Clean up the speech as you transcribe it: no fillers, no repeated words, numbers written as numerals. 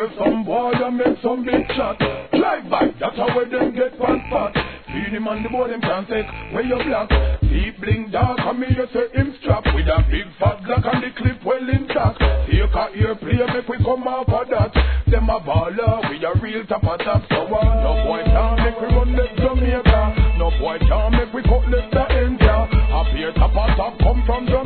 some boy and make some big shot. Drive by, that's how we them get one spot. Feed him on the board, him can't take where you block. Deep bling dark, and me you say him strap. With a big fat block and the clip well intact. Take a ear play, make we come off of that. Them a baller, we a real top of top. So no boy can't make we run left Jamaica. No boy can't make we cut left the India. Up here top of top, come from the